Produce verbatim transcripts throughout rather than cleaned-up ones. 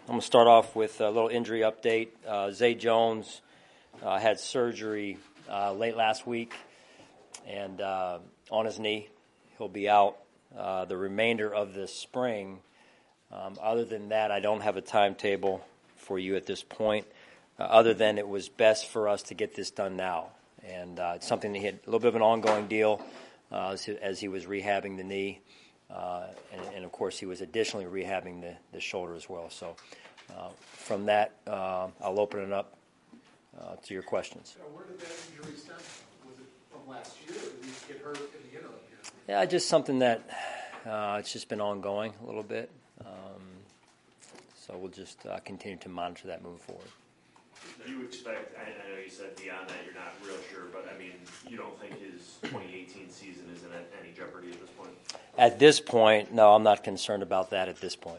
I'm going to start off with a little injury update. Uh, Zay Jones uh, had surgery uh, late last week and uh, on his knee. He'll be out uh, the remainder of this spring. Um, other than that, I don't have a timetable for you at this point, uh, other than it was best for us to get this done now. And uh, it's something that he had a little bit of an ongoing deal uh, as, he, as he was rehabbing the knee. Uh, and, and, of course, he was additionally rehabbing the, the shoulder as well. So uh, from that, uh, I'll open it up uh, to your questions. So where did that injury stem from? Was it from last year, or did he get hurt in the interim here? Yeah, just something that uh, it's just been ongoing a little bit. Um, so we'll just uh, continue to monitor that moving forward. Do you expect, I, I know you said beyond that you're not real sure, but I mean, you don't think his twenty eighteen season is in any jeopardy at this point? At this point, no, I'm not concerned about that at this point.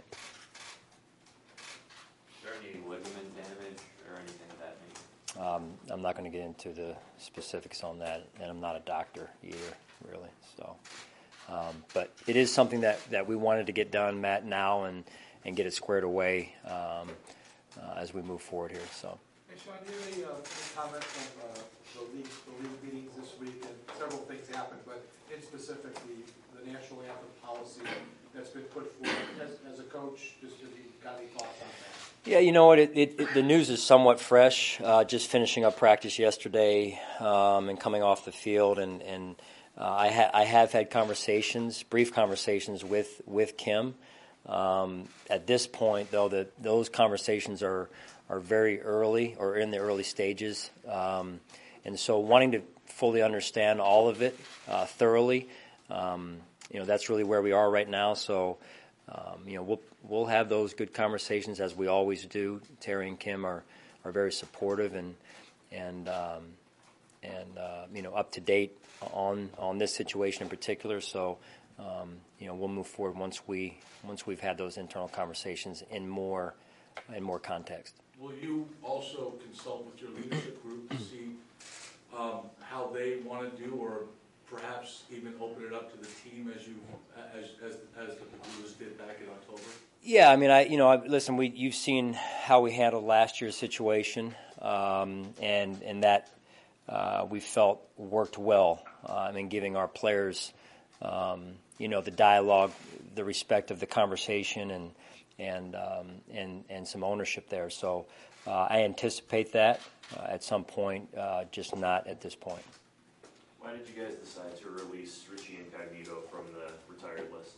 Is there any ligament damage or anything of that nature? Um, I'm not going to get into the specifics on that, and I'm not a doctor either, really. So, um, but it is something that, that we wanted to get done, Matt, now and, and get it squared away um, uh, as we move forward here. So. Hey, Sean, do you have any, uh, any comments on uh, the, league, the league meetings this week? And several things happened, but in specific, the, the national anthem policy that's been put forward. As, as a coach, just have you got any thoughts on that? Yeah, you know what? It, it, it, the news is somewhat fresh. Uh, just finishing up practice yesterday um, and coming off the field, and and uh, I, ha- I have had conversations, brief conversations with with Kim. Um, at this point, though, that those conversations are are very early or in the early stages, um, and so wanting to fully understand all of it uh, thoroughly, um, you know, that's really where we are right now. So. Um, you know, we'll we'll have those good conversations as we always do. Terry and Kim are, are very supportive and and um, and uh, you know up to date on on this situation in particular. So um, you know we'll move forward once we once we've had those internal conversations in more in more context. Will you also consult with your leadership group to see um, how they want to do, or perhaps even open it up to the team as you as as as the Padulas did back in October? Yeah, I mean, I you know, I, listen, we you've seen how we handled last year's situation, um, and and that uh, we felt worked well. Uh, I mean, giving our players, um, you know, the dialogue, the respect of the conversation, and and um, and and some ownership there. So uh, I anticipate that uh, at some point, uh, just not at this point. Why did you guys decide to release Richie Incognito from the retired list?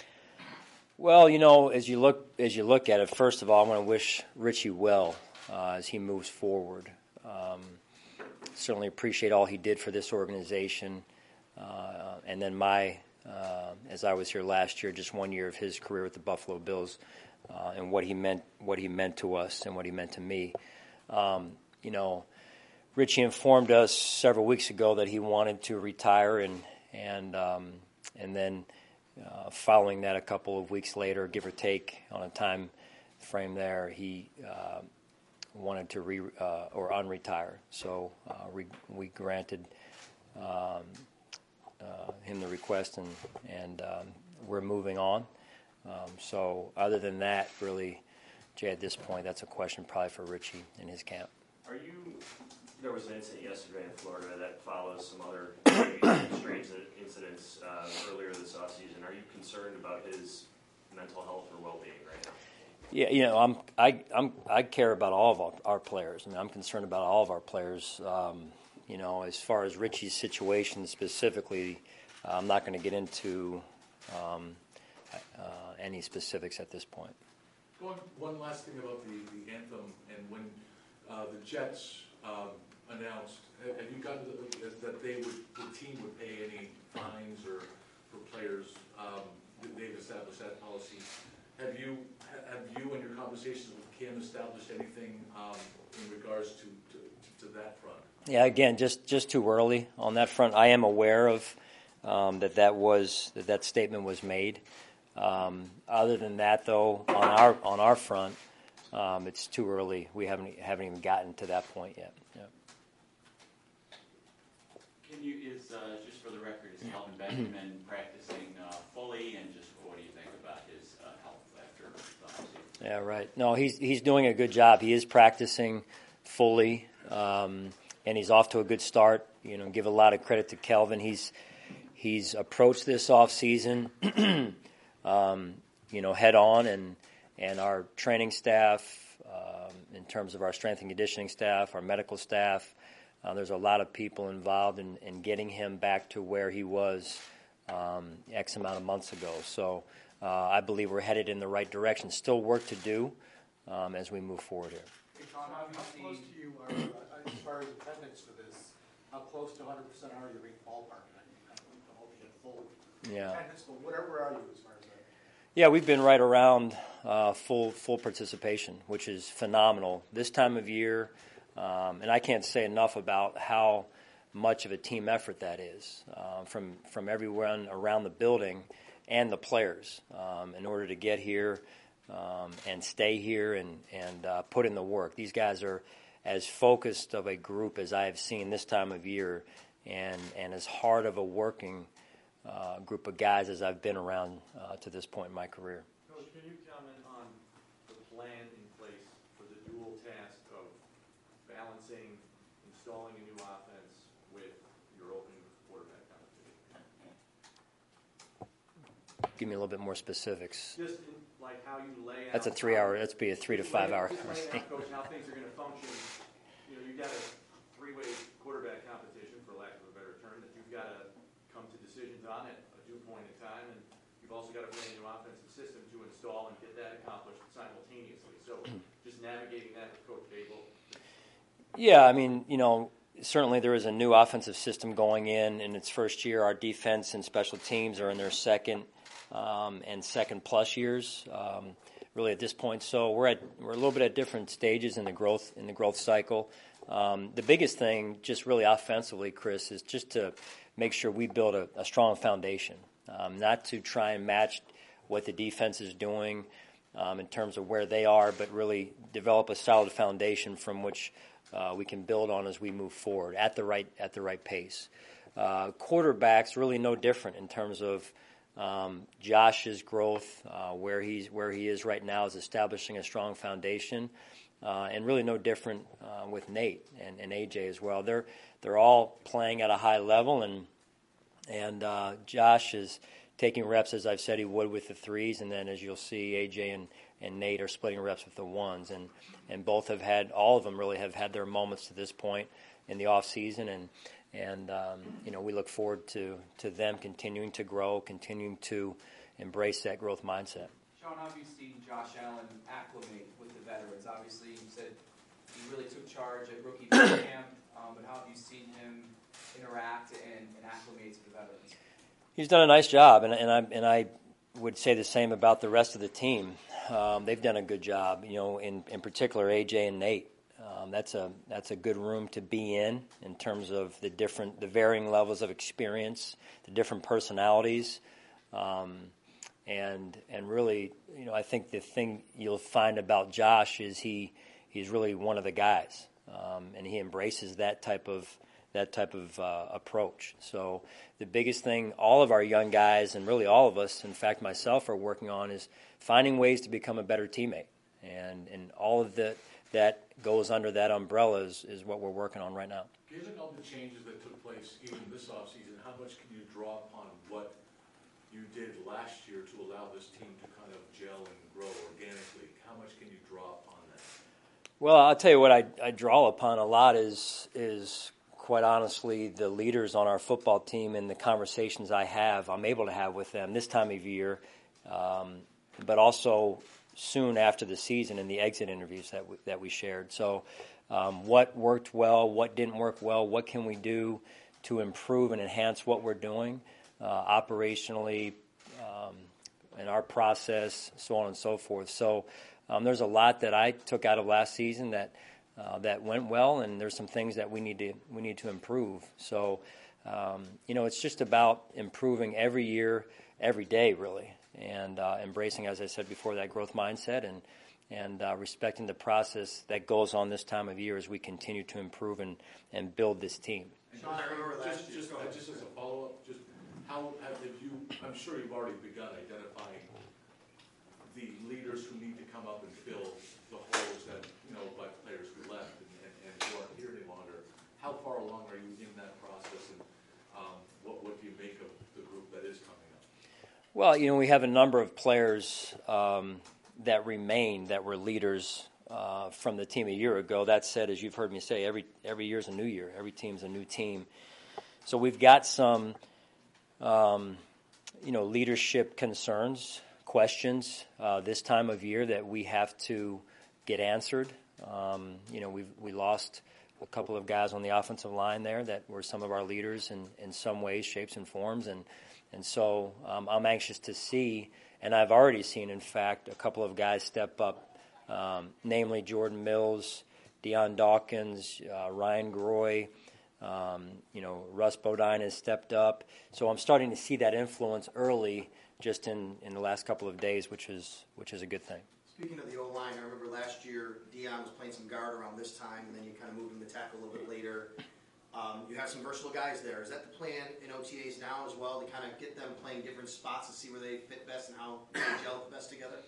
Well, you know, as you look as you look at it, first of all, I want to wish Richie well uh, as he moves forward. Um, certainly appreciate all he did for this organization, uh, and then my, uh, as I was here last year, just one year of his career with the Buffalo Bills, uh, and what he meant, what he meant to us, and what he meant to me. Um, you know. Richie informed us several weeks ago that he wanted to retire, and and um, and then uh, following that, a couple of weeks later, give or take on a time frame there, he uh, wanted to re uh, or unretire. So uh, we we granted um, uh, him the request, and and um, we're moving on. Um, so other than that, really, Jay, at this point, that's a question probably for Richie and his camp. Are you? There was an incident yesterday in Florida that follows some other strange incidents uh, earlier this offseason. Are you concerned about his mental health or well-being right now? Yeah, you know, I'm I I'm I care about all of our, our players. I mean, I'm concerned about all of our players. Um, you know, as far as Richie's situation specifically, uh, I'm not going to get into um, uh, any specifics at this point. Going one last thing about the, the anthem, and when uh, the Jets um, announced, have you gotten the, that they would, the team would pay any fines or for players? Um, they've established that policy. Have you have you in your conversations with Kim established anything um, in regards to, to, to that front? Yeah, again, just, just too early on that front. I am aware of um, that that was that that statement was made. Um, other than that, though, on our on our front, um, it's too early. We haven't haven't even gotten to that point yet. Yeah. Can you is uh, just for the record, is Calvin Benjamin practicing uh, fully, and just what do you think about his uh, health after the offseason? Yeah, right. No, he's he's doing a good job. He is practicing fully, um, and he's off to a good start. You know, give a lot of credit to Kelvin. He's he's approached this off season, um, you know, head on, and and our training staff, um, in terms of our strength and conditioning staff, our medical staff. Uh, there's a lot of people involved in, in getting him back to where he was um, X amount of months ago. So uh, I believe we're headed in the right direction. Still work to do um, as we move forward here. Hey, Sean, how, how close to you are, uh, as far as attendance for this, how close to one hundred percent are you being ballpark? I don't hope you get full Yeah. attendance, but whatever are you as far as that? Yeah, we've been right around uh, full full participation, which is phenomenal this time of year. Um, and I can't say enough about how much of a team effort that is uh, from from everyone around the building and the players um, in order to get here um, and stay here and and uh, put in the work. These guys are as focused of a group as I have seen this time of year, and and as hard of a working uh, group of guys as I've been around uh, to this point in my career. Coach, can you comment on the plan in place for the dual task of balancing, installing a new offense with your opening quarterback competition? Give me a little bit more specifics. Just in, like how you lay out. That's a three-hour. That's be a three to Just lay- five-hour Just laying conversation. out, Coach, how things are going to function. You know, you've got a three-way quarterback competition, for lack of a better term, that you've got to come to decisions on at a due point in time, and you've also got a brand new offensive system to install and get that accomplished simultaneously. So just navigating that with Coach Dable. Yeah, I mean, you know, certainly there is a new offensive system going in in its first year. Our defense and special teams are in their second um, and second plus years, um, really at this point. So we're at we're a little bit at different stages in the growth in the growth cycle. Um, the biggest thing, just really offensively, Chris, is just to make sure we build a, a strong foundation, um, not to try and match what the defense is doing um, in terms of where they are, but really develop a solid foundation from which uh, we can build on as we move forward at the right at the right pace. Uh, quarterbacks really no different in terms of um, Josh's growth, uh, where he's where he is right now is establishing a strong foundation. Uh, and really no different uh, with Nate and, and A J as well. They're they're all playing at a high level, and and uh, Josh is taking reps as I've said he would with the threes, and then as you'll see, A J and, and Nate are splitting reps with the ones, and and both have had all of them really have had their moments to this point in the off season, and and um, you know we look forward to to them continuing to grow, continuing to embrace that growth mindset. Sean, how have you seen Josh Allen acclimate with the veterans? Obviously, you said he really took charge at rookie camp, um, but how have you seen him interact and, and acclimate to the veterans? He's done a nice job, and, and I and I would say the same about the rest of the team. Um, they've done a good job, you know. In, in particular, A J and Nate. Um, that's a that's a good room to be in in terms of the different, the varying levels of experience, the different personalities. Um, And and really, you know, I think the thing you'll find about Josh is he he's really one of the guys, um, and he embraces that type of that type of uh, approach. So the biggest thing all of our young guys and really all of us, in fact myself, are working on is finding ways to become a better teammate, and and all of that that goes under that umbrella is, is what we're working on right now. Given all the changes that took place even this offseason, how much can you draw upon what you did last year to allow this team to kind of gel and grow organically? How much can you draw upon that? Well, I'll tell you what I, I draw upon a lot is is quite honestly the leaders on our football team and the conversations I have, I'm able to have with them this time of year, um, but also soon after the season in the exit interviews that we, that we shared. So um, what worked well, what didn't work well, what can we do to improve and enhance what we're doing uh, operationally, um, in our process, so on and so forth. So um, there's a lot that I took out of last season that uh, that went well, and there's some things that we need to we need to improve. So um, you know, it's just about improving every year, every day, really, and uh, embracing, as I said before, that growth mindset and and uh, respecting the process that goes on this time of year as we continue to improve and, and build this team. Sean, I remember just, just, uh, just as a follow-up, just how have you, I'm sure you've already begun identifying the leaders who need to come up and fill the holes that, you know, by players who left and, and, and who aren't here any longer. How far along are you in that process, and um, what, what do you make of the group that is coming up? Well, you know, we have a number of players um, that remain that were leaders uh, from the team a year ago. That said, as you've heard me say, every every year's a new year. Every team's a new team. So we've got some, um, you know, leadership concerns, questions uh, this time of year that we have to get answered. Um, you know, we we lost a couple of guys on the offensive line there that were some of our leaders in, in some ways, shapes, and forms. And, and so um, I'm anxious to see, and I've already seen, in fact, a couple of guys step up, um, namely Jordan Mills, Deion Dawkins, uh, Ryan Groy, um, you know, Russ Bodine has stepped up. So I'm starting to see that influence early just in, in the last couple of days, which is which is a good thing. Speaking of the O-line, I remember last year Deion was playing some guard around this time, and then you kind of moved him to tackle a little bit later. Um, you have some versatile guys there. Is that the plan in O T As now as well, to kind of get them playing different spots and see where they fit best and how they gel best together?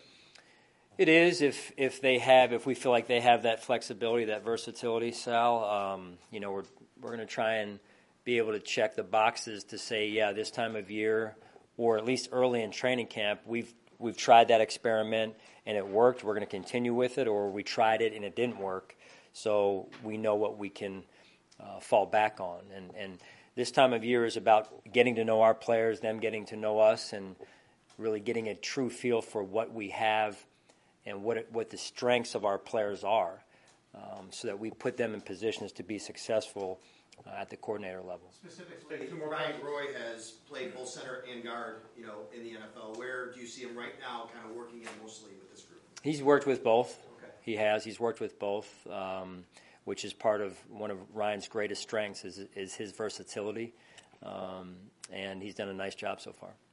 It is if if they have if we feel like they have that flexibility, that versatility, Sal. Um, you know, we're we're going to try and be able to check the boxes to say, yeah, this time of year, or at least early in training camp, we've we've tried that experiment and it worked. We're going to continue with it, or we tried it and it didn't work. So we know what we can uh, fall back on. And and this time of year is about getting to know our players, them getting to know us, and really getting a true feel for what we have and what it, what the strengths of our players are, um, so that we put them in positions to be successful uh, at the coordinator level. Specifically, Ryan Roy has played both center and guard, you know, in the N F L. Where do you see him right now, kind of working in mostly with this group? He's worked with both. Okay. He has. He's worked with both, um, which is part of one of Ryan's greatest strengths is is his versatility, um, and he's done a nice job so far.